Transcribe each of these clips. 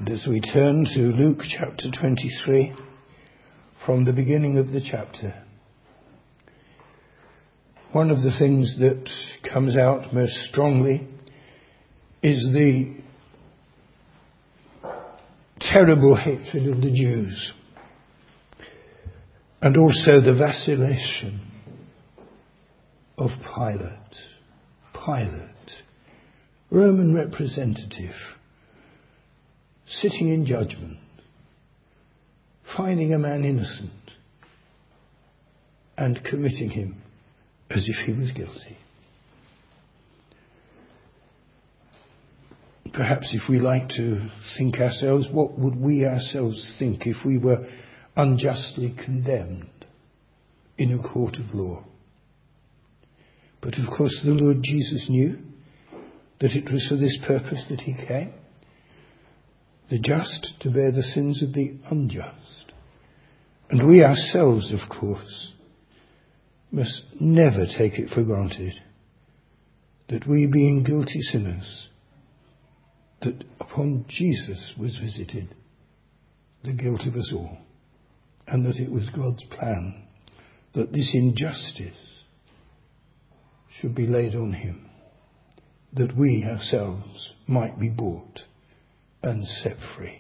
And as we turn to Luke chapter 23, from the beginning of the chapter, one of the things that comes out most strongly is the terrible hatred of the Jews, and also the vacillation of Pilate, Roman representative, sitting in judgment, finding a man innocent and committing him as if he was guilty. Perhaps if we like to think ourselves, what would we ourselves think if we were unjustly condemned in a court of law? But of course the Lord Jesus knew that it was for this purpose that he came. The just to bear the sins of the unjust. And we ourselves, of course, must never take it for granted that we, being guilty sinners, that upon Jesus was visited the guilt of us all, and that it was God's plan that this injustice should be laid on him, that we ourselves might be bought and set free.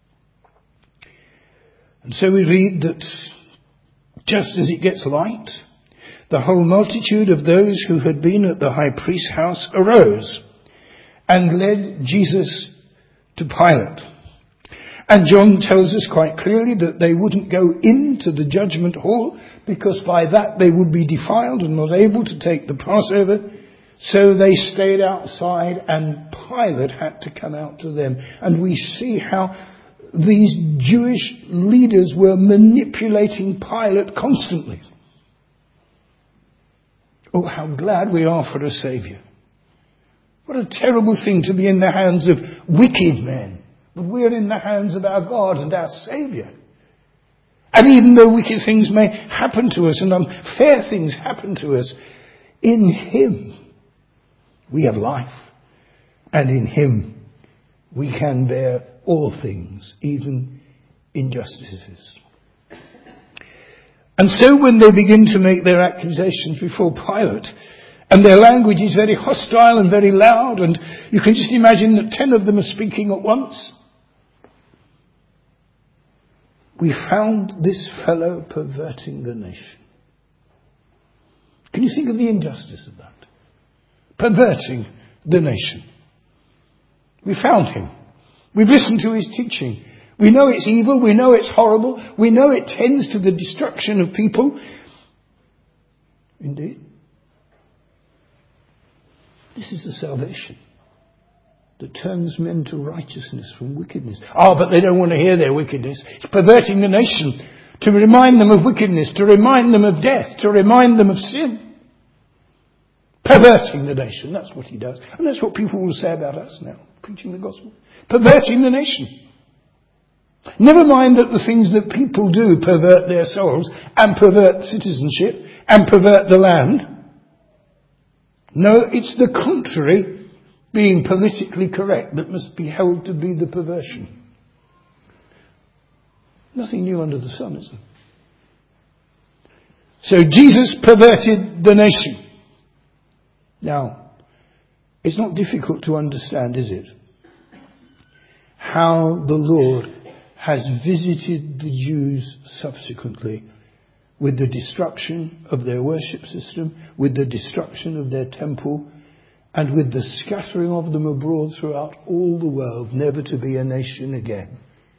And so we read that just as it gets light, the whole multitude of those who had been at the high priest's house arose and led Jesus to Pilate. And John tells us quite clearly that they wouldn't go into the judgment hall because by that they would be defiled and not able to take the Passover. So they stayed outside and Pilate had to come out to them. And we see how these Jewish leaders were manipulating Pilate constantly. Oh, how glad we are for a Saviour. What a terrible thing to be in the hands of wicked men. But we're in the hands of our God and our Saviour. And even though wicked things may happen to us and unfair things happen to us, in Him we have life. And in Him we can bear all things, even injustices. And so when they begin to make their accusations before Pilate, and their language is very hostile and very loud, and you can just imagine that 10 of them are speaking at once. We found this fellow perverting the nation. Can you think of the injustice of that? Perverting the nation. We found him. We've listened to his teaching. We know it's evil. We know it's horrible. We know it tends to the destruction of people. Indeed. This is the salvation that turns men to righteousness from wickedness. But they don't want to hear their wickedness. It's perverting the nation to remind them of wickedness, to remind them of death, to remind them of sin. Perverting the nation. That's what he does. And that's what people will say about us now, preaching the gospel. Perverting the nation. Never mind that the things that people do pervert their souls and pervert citizenship and pervert the land. No, it's the contrary, being politically correct, that must be held to be the perversion. Nothing new under the sun, is there? So Jesus perverted the nation. Now, it's not difficult to understand, is it? How the Lord has visited the Jews subsequently with the destruction of their worship system, with the destruction of their temple, and with the scattering of them abroad throughout all the world, never to be a nation again.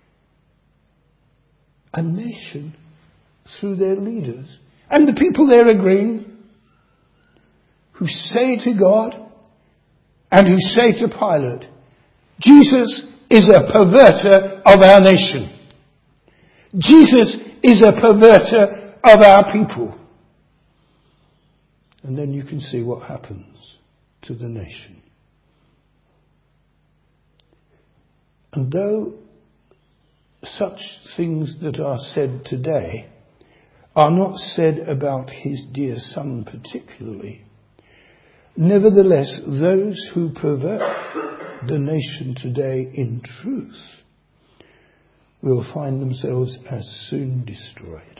A nation through their leaders. And the people there agreeing, who say to God and who say to Pilate, Jesus is a perverter of our nation. Jesus is a perverter of our people. And then you can see what happens to the nation. And though such things that are said today are not said about his dear son particularly, nevertheless, those who pervert the nation today in truth will find themselves as soon destroyed.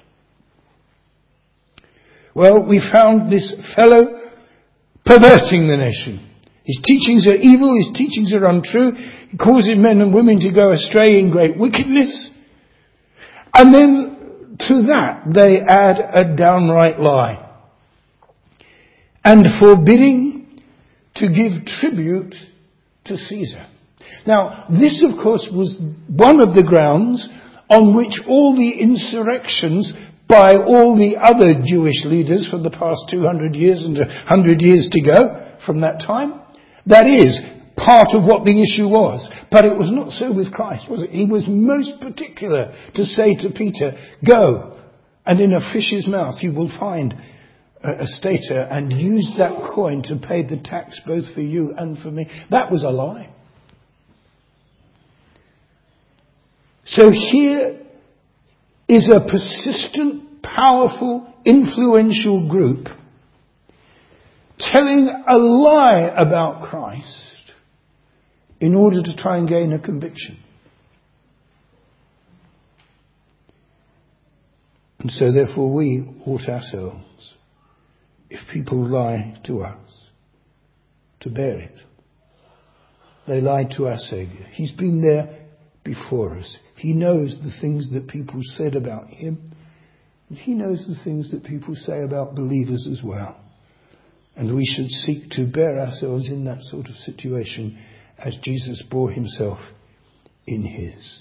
Well, we found this fellow perverting the nation. His teachings are evil, his teachings are untrue. He causes men and women to go astray in great wickedness. And then to that they add a downright lie. And forbidding to give tribute to Caesar. Now, this of course was one of the grounds on which all the insurrections by all the other Jewish leaders for the past 200 years and 100 years to go from that time, that is part of what the issue was. But it was not so with Christ, was it? He was most particular to say to Peter, go, and in a fish's mouth you will find a stater, and use that coin to pay the tax both for you and for me. That was a lie. So here is a persistent, powerful, influential group telling a lie about Christ in order to try and gain a conviction. And so therefore we ought ourselves, if people lie to us, to bear it. They lied to our Saviour. He's been there before us. He knows the things that people said about him. And he knows the things that people say about believers as well. And we should seek to bear ourselves in that sort of situation as Jesus bore himself in his.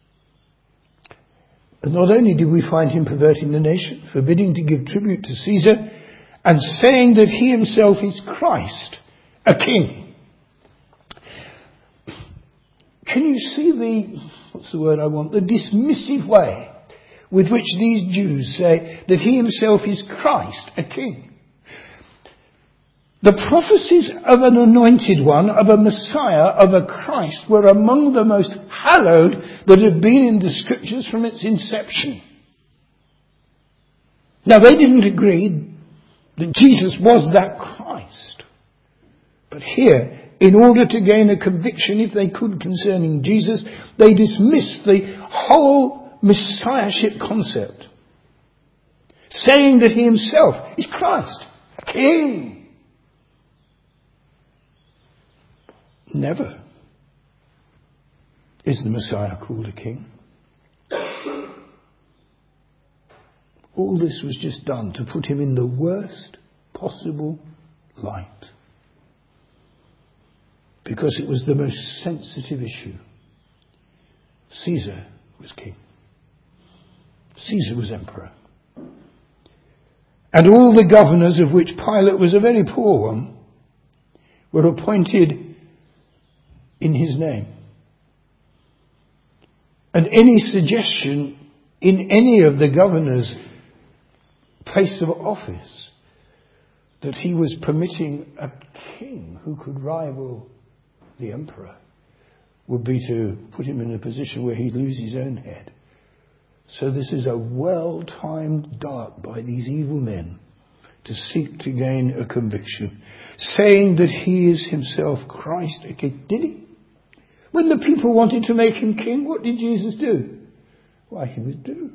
And not only did we find him perverting the nation, forbidding to give tribute to Caesar, and saying that he himself is Christ, a king. Can you see the dismissive way with which these Jews say that he himself is Christ, a king? The prophecies of an anointed one, of a Messiah, of a Christ, were among the most hallowed that had been in the scriptures from its inception. Now, they didn't agree that Jesus was that Christ. But here, in order to gain a conviction, if they could, concerning Jesus, they dismissed the whole Messiahship concept, saying that he himself is Christ, a king. Never is the Messiah called a king. All this was just done to put him in the worst possible light. Because it was the most sensitive issue. Caesar was king. Caesar was emperor. And all the governors, of which Pilate was a very poor one, were appointed in his name. And any suggestion in any of the governors' place of office that he was permitting a king who could rival the emperor would be to put him in a position where he'd lose his own head. So this is a well-timed dart by these evil men to seek to gain a conviction, saying that he is himself Christ. Okay, did he? When the people wanted to make him king, what did Jesus do? Why, he withdrew.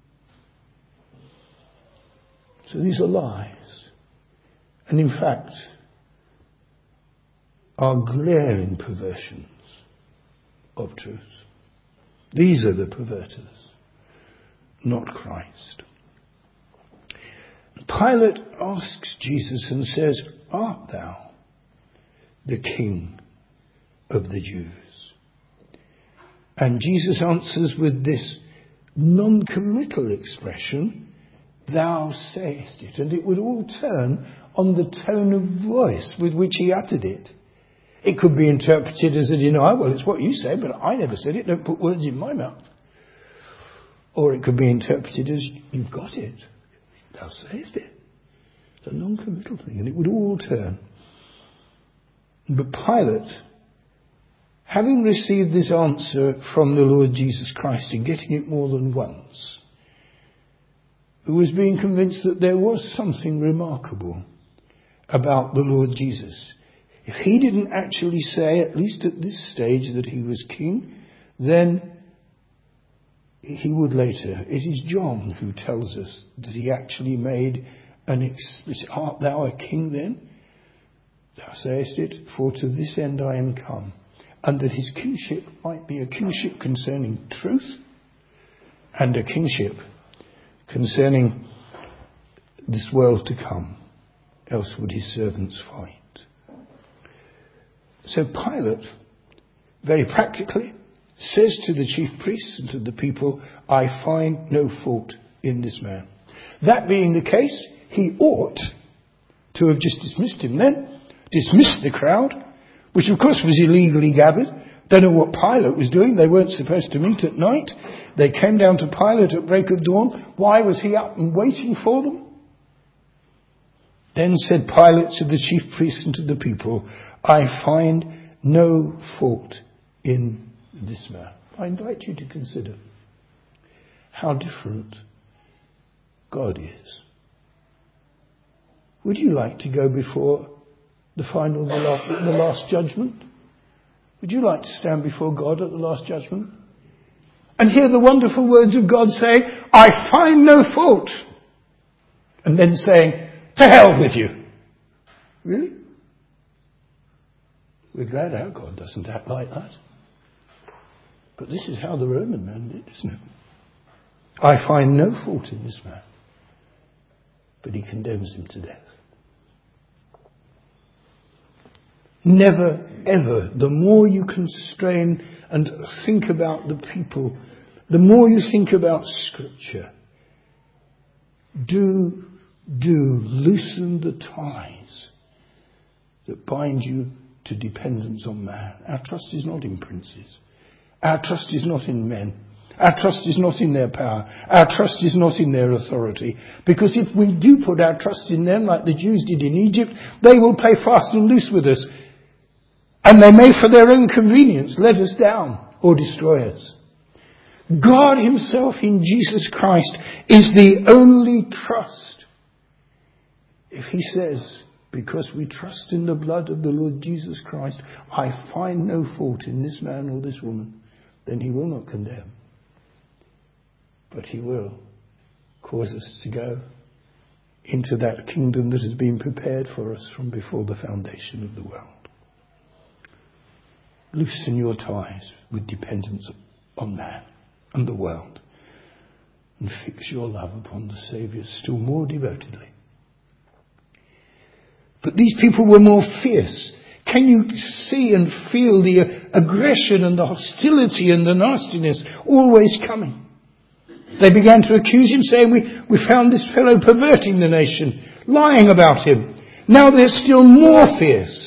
So these are lies. And in fact, are glaring perversions of truth. These are the perverters, not Christ. Pilate asks Jesus and says, art thou the King of the Jews? And Jesus answers with this non-committal expression, thou sayest it. And it would all turn on the tone of voice with which he uttered it. It could be interpreted as a denial. Well, it's what you say, but I never said it. Don't put words in my mouth. Or it could be interpreted as, you've got it. Thou sayest it. It's a non-committal thing. And it would all turn. But Pilate, having received this answer from the Lord Jesus Christ and getting it more than once, who was being convinced that there was something remarkable about the Lord Jesus. If he didn't actually say, at least at this stage, that he was king, then he would later. It is John who tells us that he actually made an explicit, art thou a king then? Thou sayest it, for to this end I am come. And that his kingship might be a kingship concerning truth and a kingship concerning this world to come. Else would his servants fight. So Pilate, very practically, says to the chief priests and to the people, I find no fault in this man. That being the case, he ought to have just dismissed him then, dismissed the crowd, which of course was illegally gathered. Don't know what Pilate was doing. They weren't supposed to meet at night. They came down to Pilate at break of dawn. Why was he up and waiting for them? Then said Pilate to the chief priests and to the people, I find no fault in this man. I invite you to consider how different God is. Would you like to go before the last judgment? Would you like to stand before God at the last judgment and hear the wonderful words of God saying, I find no fault, and then saying, to hell with you? Really? We're glad our God doesn't act like that. But this is how the Roman man did, isn't it? I find no fault in this man, but he condemns him to death. Never, ever, the more you constrain and think about the people, the more you think about Scripture, do loosen the ties that bind you to dependence on man. Our trust is not in princes. Our trust is not in men. Our trust is not in their power. Our trust is not in their authority. Because if we do put our trust in them, like the Jews did in Egypt, they will play fast and loose with us. And they may, for their own convenience, let us down or destroy us. God himself in Jesus Christ is the only trust. If he says, because we trust in the blood of the Lord Jesus Christ, I find no fault in this man or this woman, then he will not condemn. But he will cause us to go into that kingdom that has been prepared for us from before the foundation of the world. Loosen your ties with dependence on man and the world, and fix your love upon the Saviour still more devotedly. But these people were more fierce. Can you see and feel the aggression and the hostility and the nastiness always coming? They began to accuse him, saying, we found this fellow perverting the nation, lying about him. Now they're still more fierce.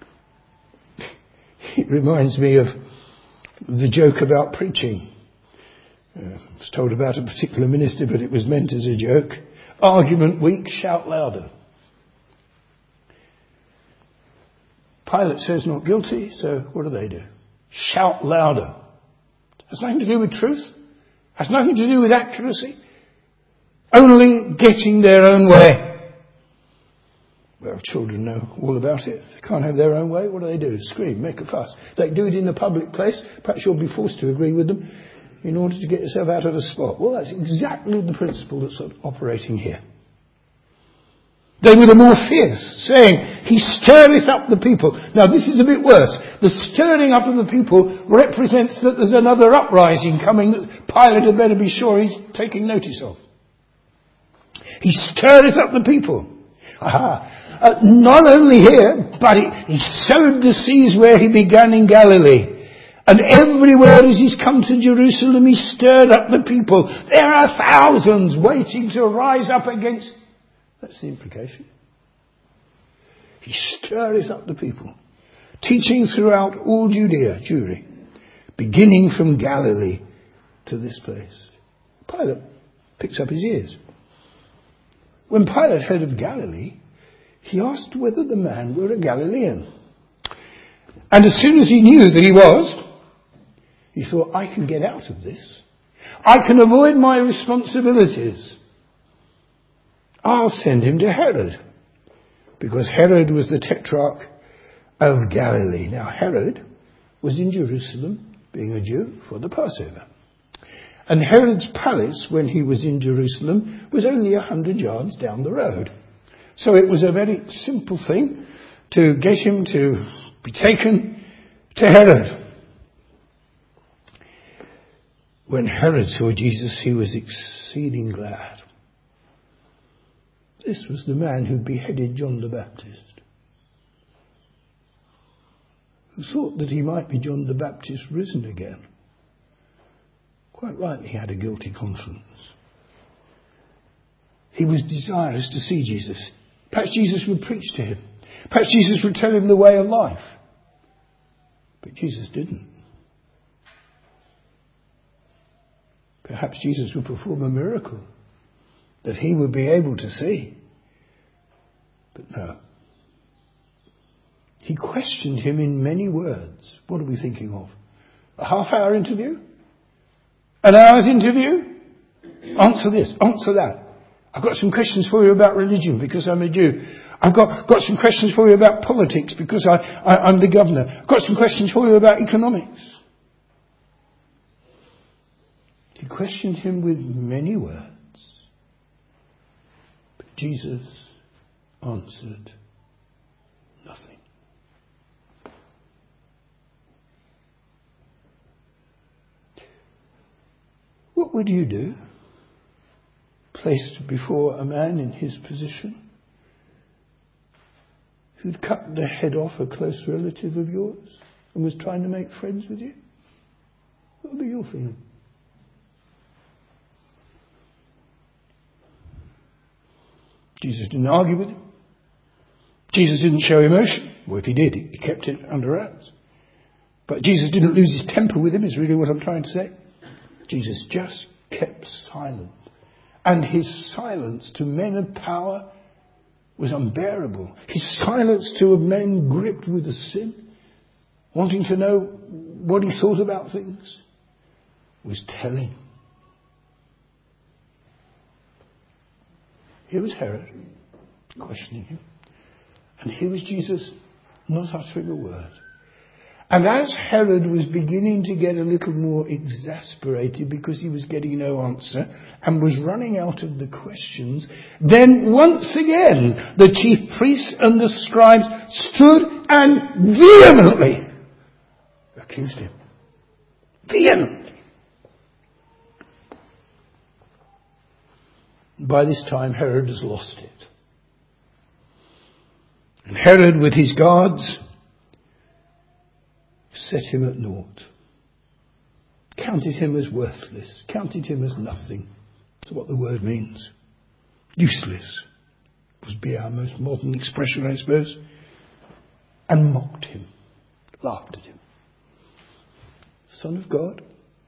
It reminds me of the joke about preaching. I was told about a particular minister, but it was meant as a joke. Argument weak, shout louder. Pilate says not guilty, so what do? Shout louder. Has nothing to do with truth. Has nothing to do with accuracy. Only getting their own way. Well, children know all about it. They can't have their own way. What do? Scream, make a fuss. They do it in a public place. Perhaps you'll be forced to agree with them in order to get yourself out of the spot. Well, that's exactly the principle that's operating here. They were the more fierce, saying, he stirreth up the people. Now, this is a bit worse. The stirring up of the people represents that there's another uprising coming that Pilate had better be sure he's taking notice of. He stirreth up the people. Not only here, but he sowed the seeds where he began in Galilee. And everywhere as he's come to Jerusalem, he stirred up the people. There are thousands waiting to rise up against. That's the implication. He stirreth up the people, teaching throughout all Judea, beginning from Galilee to this place. Pilate picks up his ears. When Pilate heard of Galilee, he asked whether the man were a Galilean. And as soon as he knew that he was, he thought, I can get out of this. I can avoid my responsibilities. I'll send him to Herod. Because Herod was the tetrarch of Galilee. Now Herod was in Jerusalem, being a Jew, for the Passover. And Herod's palace, when he was in Jerusalem, was only 100 yards down the road. So it was a very simple thing to get him to be taken to Herod. When Herod saw Jesus, he was exceeding glad. This was the man who beheaded John the Baptist, who thought that he might be John the Baptist risen again. Quite rightly, he had a guilty conscience. He was desirous to see Jesus. Perhaps Jesus would preach to him. Perhaps Jesus would tell him the way of life. But Jesus didn't. Perhaps Jesus would perform a miracle that he would be able to see. But no. He questioned him in many words. What are we thinking of? A half-hour interview? An hour's interview? Answer this, answer that. I've got some questions for you about religion because I'm a Jew. I've got some questions for you about politics because I'm the governor. I've got some questions for you about economics. He questioned him with many words. But Jesus answered nothing. What would you do, placed before a man in his position who'd cut the head off a close relative of yours and was trying to make friends with you? What would be your feeling? Jesus didn't argue with him. Jesus didn't show emotion. Well, if he did, he kept it under wraps. But Jesus didn't lose his temper with him, is really what I'm trying to say. Jesus just kept silent. And his silence to men of power was unbearable. His silence to a man gripped with a sin, wanting to know what he thought about things, was telling. Here was Herod questioning him. And here was Jesus not uttering a word. And as Herod was beginning to get a little more exasperated because he was getting no answer and was running out of the questions, then once again the chief priests and the scribes stood and vehemently accused him. Vehemently. By this time Herod has lost it. And Herod with his guards set him at naught. Counted him as worthless. Counted him as nothing. That's what the word means. Useless would be our most modern expression, I suppose. And mocked him. Laughed at him. Son of God.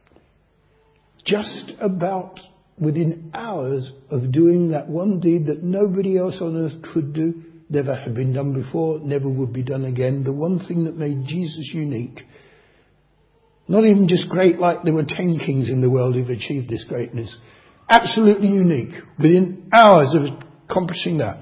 Just about within hours of doing that one deed that nobody else on earth could do, never had been done before, never would be done again. The one thing that made Jesus unique. Not even just great like there were 10 kings in the world who've achieved this greatness. Absolutely unique. Within hours of accomplishing that.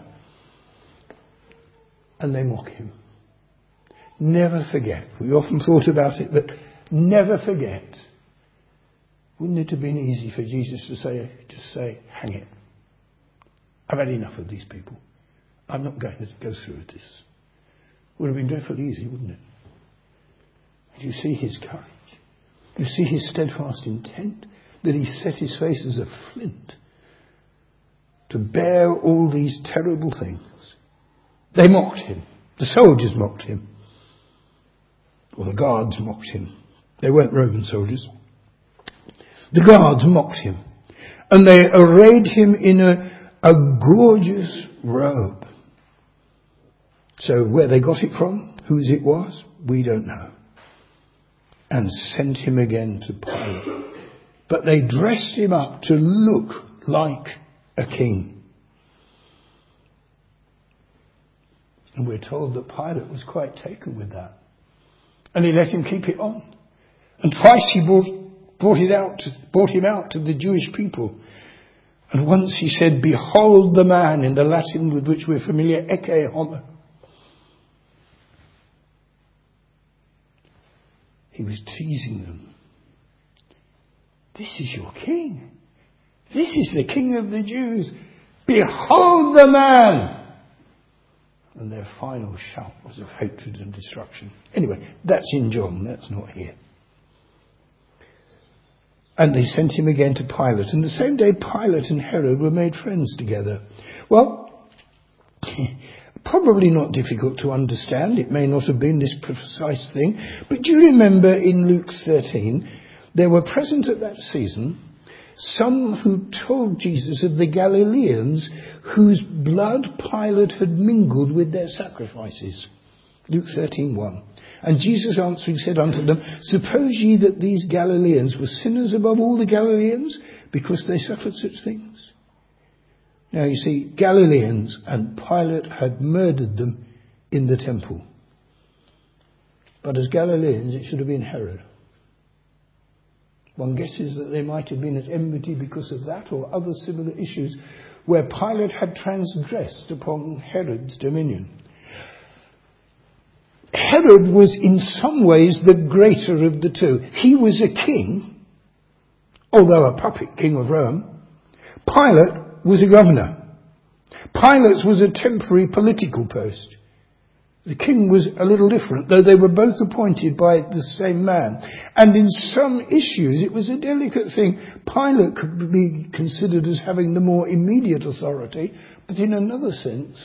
And they mock him. Never forget. We often thought about it, but never forget. Wouldn't it have been easy for Jesus to say, hang it. I've had enough of these people. I'm not going to go through with this. Would have been dreadfully easy, wouldn't it? And you see his courage. You see his steadfast intent, that he set his face as a flint to bear all these terrible things. They mocked him. The soldiers mocked him. Or the guards mocked him. They weren't Roman soldiers. The guards mocked him. And they arrayed him in a gorgeous robe. So where they got it from, whose it was, we don't know. And sent him again to Pilate. But they dressed him up to look like a king. And we're told that Pilate was quite taken with that. And he let him keep it on. And twice he brought him out to the Jewish people. And once he said, "Behold the man," in the Latin with which we're familiar, ecce homo. He was teasing them This is your king. This is the King of the Jews. Behold the man! And their final shout was of hatred and destruction. Anyway, that's in John, that's not here. And they sent him again to Pilate. And the same day Pilate and Herod were made friends together. Well, probably not difficult to understand. It may not have been this precise thing. But do you remember in Luke 13, there were present at that season some who told Jesus of the Galileans whose blood Pilate had mingled with their sacrifices. Luke 13:1. And Jesus answering said unto them, Suppose ye that these Galileans were sinners above all the Galileans, because they suffered such things? Now you see, Galileans and Pilate had murdered them in the temple. But as Galileans, it should have been Herod. One guesses that they might have been at enmity because of that or other similar issues where Pilate had transgressed upon Herod's dominion. Herod was in some ways the greater of the two. He was a king, although a puppet king of Rome. Pilate was a governor. Pilate's was a temporary political post. The king was a little different, though they were both appointed by the same man. And in some issues, it was a delicate thing. Pilate could be considered as having the more immediate authority, but in another sense,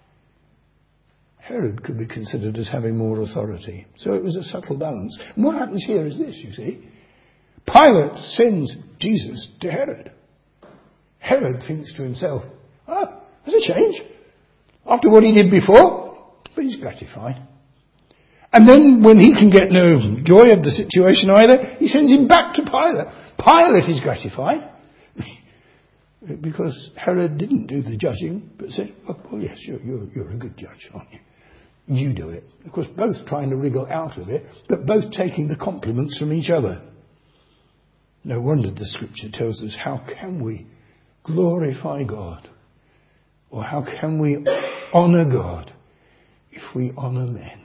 Herod could be considered as having more authority. So it was a subtle balance. And what happens here is this, you see. Pilate sends Jesus to Herod. Herod thinks to himself, there's a change. After what he did before, but he's gratified. And then when he can get no joy of the situation either, he sends him back to Pilate. Pilate is gratified. Because Herod didn't do the judging, but said, oh yes, you're a good judge, aren't you? You do it. Of course, both trying to wriggle out of it, but both taking the compliments from each other. No wonder the scripture tells us, how can we glorify God? Or how can we honour God if we honour men?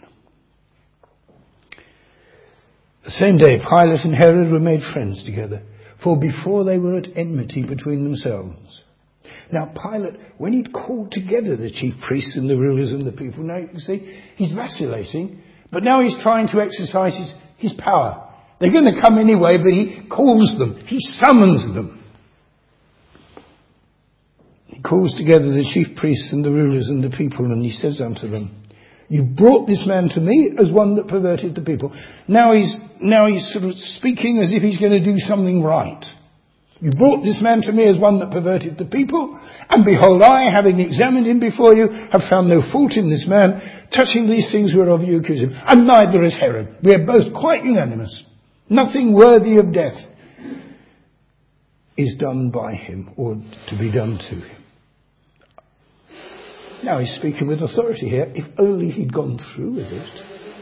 The same day, Pilate and Herod were made friends together, for before they were at enmity between themselves. Now Pilate, when he'd called together the chief priests and the rulers and the people, now you can see he's vacillating, but now he's trying to exercise his power. They're going to come anyway, but he calls them, he summons them. He calls together the chief priests and the rulers and the people, and he says unto them, You brought this man to me as one that perverted the people. Now he's sort of speaking as if he's going to do something right. You brought this man to me as one that perverted the people, and behold, I, having examined him before you, have found no fault in this man. Touching these things whereof you accuse him, and neither is Herod. We are both quite unanimous. Nothing worthy of death is done by him, or to be done to him. Now he's speaking with authority here. If only he'd gone through with it.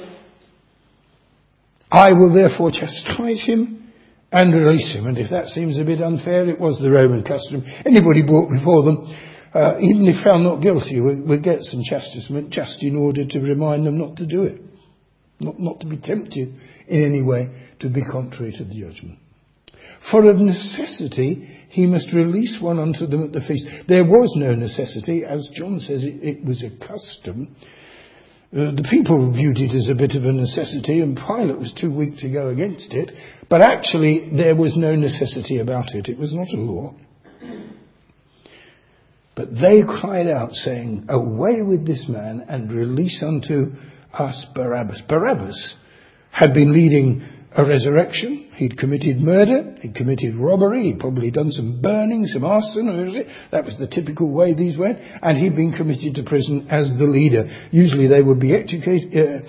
I will therefore chastise him and release him. And if that seems a bit unfair, it was the Roman custom. Anybody brought before them, even if found not guilty, would get some chastisement just in order to remind them not to do it. Not to be tempted in any way to be contrary to the judgment. For of necessity he must release one unto them at the feast. There was no necessity. As John says, it was a custom. The people viewed it as a bit of a necessity, and Pilate was too weak to go against it. But actually, there was no necessity about it. It was not a law. But they cried out, saying, Away with this man, and release unto us Barabbas. Barabbas had been leading a resurrection. He'd committed murder. He'd committed robbery. He'd probably done some burning, some arson. That was the typical way these went. And he'd been committed to prison as the leader. Usually they would be executed,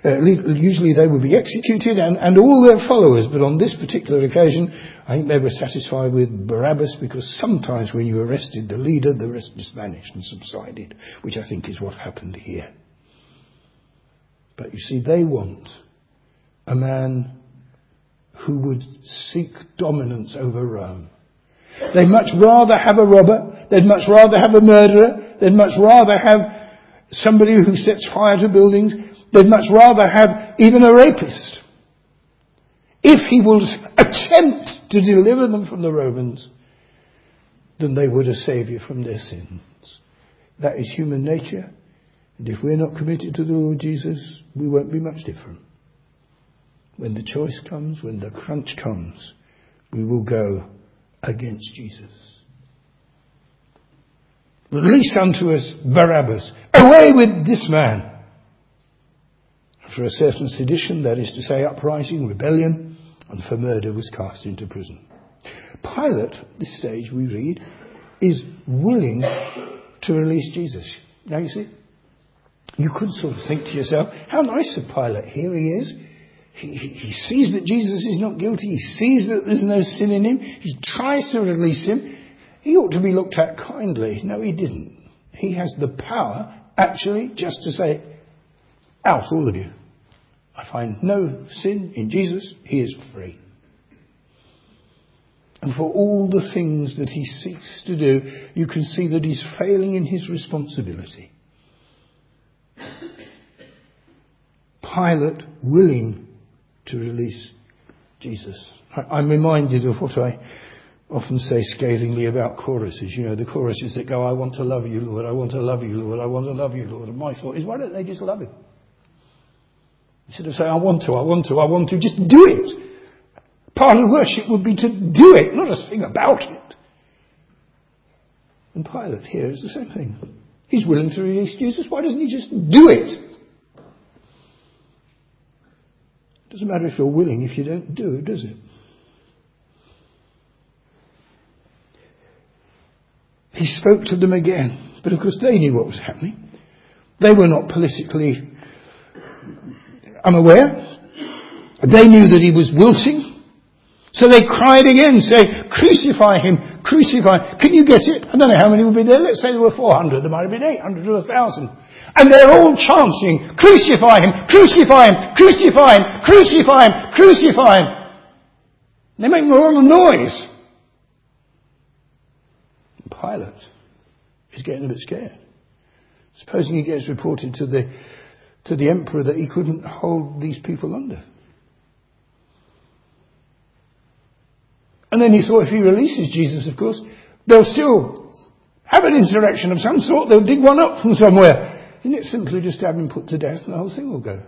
and all their followers. But on this particular occasion, I think they were satisfied with Barabbas, because sometimes when you arrested the leader, the rest just vanished and subsided, which I think is what happened here. But you see, they want a man who would seek dominance over Rome. They'd much rather have a robber. They'd much rather have a murderer. They'd much rather have somebody who sets fire to buildings. They'd much rather have even a rapist. If he will attempt to deliver them from the Romans than they would a saviour from their sins. That is human nature. And if we're not committed to the Lord Jesus, we won't be much different. When the choice comes, when the crunch comes, we will go against Jesus. Release unto us Barabbas. Away with this man. For a certain sedition, that is to say uprising, rebellion, and for murder was cast into prison. Pilate, at this stage we read, is willing to release Jesus. Now you see, you could sort of think to yourself, how nice of Pilate. Here he is. He sees that Jesus is not guilty. He sees that there's no sin in him. He tries to release him. He ought to be looked at kindly. No, he didn't. He has the power, actually, just to say, out, all of you. I find no sin in Jesus. He is free. And for all the things that he seeks to do, you can see that he's failing in his responsibility. Pilate willing to release Jesus. I'm reminded of what I often say scathingly about choruses. You know, the choruses that go, I want to love you, Lord, I want to love you, Lord, I want to love you, Lord. And my thought is, why don't they just love him? Instead of saying, I want to, just do it. Part of worship would be to do it, not to sing about it. And Pilate here is the same thing. He's willing to release Jesus. Why doesn't he just do it? Doesn't matter if you're willing if you don't do it, does it? He spoke to them again. But of course they knew what was happening. They were not politically unaware. They knew that he was wilting. So they cried again, saying, crucify him, crucify him. Can you get it? I don't know how many would be there. Let's say there were 400. There might have been 800 or 1,000. And they're all chanting, crucify him, crucify him, crucify him, crucify him, crucify him. They make a lot of noise. And Pilate is getting a bit scared. Supposing he gets reported to the emperor that he couldn't hold these people under. And then he thought if he releases Jesus, of course, they'll still have an insurrection of some sort. They'll dig one up from somewhere. Isn't it simply just to have him put to death and the whole thing will go?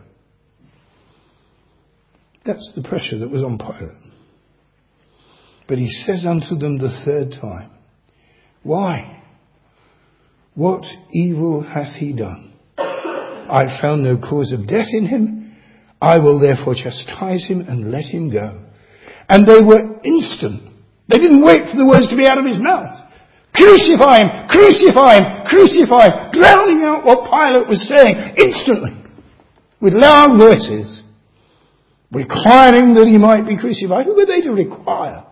That's the pressure that was on Pilate. But he says unto them the third time, why? What evil hath he done? I found no cause of death in him. I will therefore chastise him and let him go. And they were instant. They didn't wait for the words to be out of his mouth. Crucify him! Crucify him! Crucify him! Drowning out what Pilate was saying instantly. With loud voices. Requiring that he might be crucified. Who were they to require?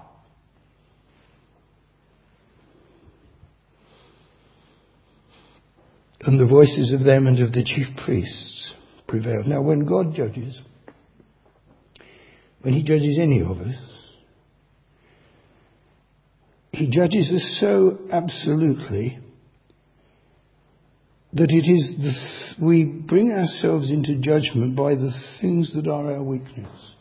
And the voices of them and of the chief priests prevailed. Now when God judges, when he judges any of us, he judges us so absolutely that it is we bring ourselves into judgment by the things that are our weakness.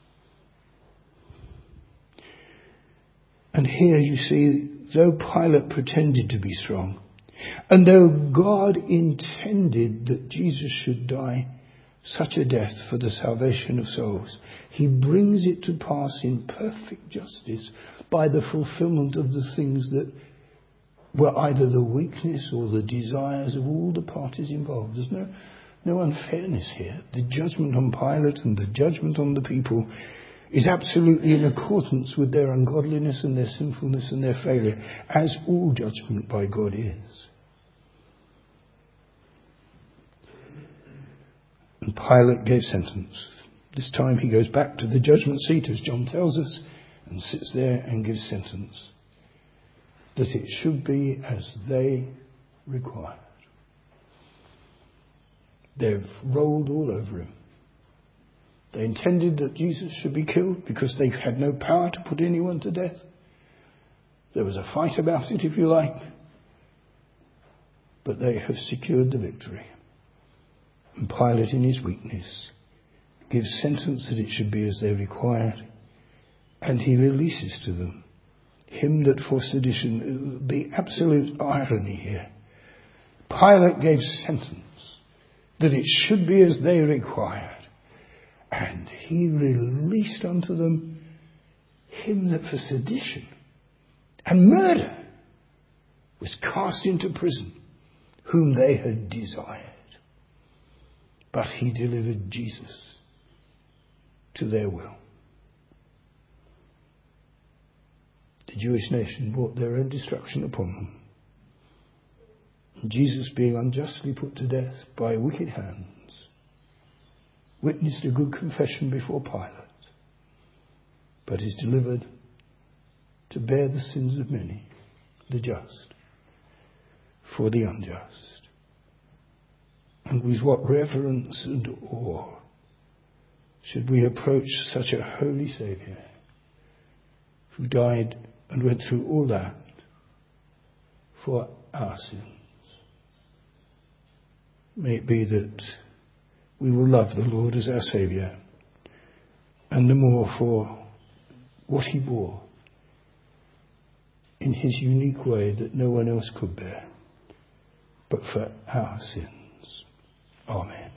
And here you see, though Pilate pretended to be strong, and though God intended that Jesus should die such a death for the salvation of souls, he brings it to pass in perfect justice by the fulfillment of the things that were either the weakness or the desires of all the parties involved. There's no unfairness here. The judgment on Pilate and the judgment on the people is absolutely in accordance with their ungodliness and their sinfulness and their failure, as all judgment by God is. And Pilate gave sentence. This time he goes back to the judgment seat, as John tells us, and sits there and gives sentence. That it should be as they required. They've rolled all over him. They intended that Jesus should be killed because they had no power to put anyone to death. There was a fight about it, if you like. But they have secured the victory. And Pilate, in his weakness, gives sentence that it should be as they required. And he releases to them him that for sedition. The absolute irony here. Pilate gave sentence that it should be as they required. And he released unto them him that for sedition and murder was cast into prison, whom they had desired. But he delivered Jesus to their will. The Jewish nation brought their own destruction upon them. Jesus, being unjustly put to death by wicked hands, witnessed a good confession before Pilate, but is delivered to bear the sins of many, the just, for the unjust. And with what reverence and awe should we approach such a holy Saviour who died and went through all that for our sins. May it be that we will love the Lord as our Saviour, and the more for what he bore in his unique way that no one else could bear, but for our sins. Amen.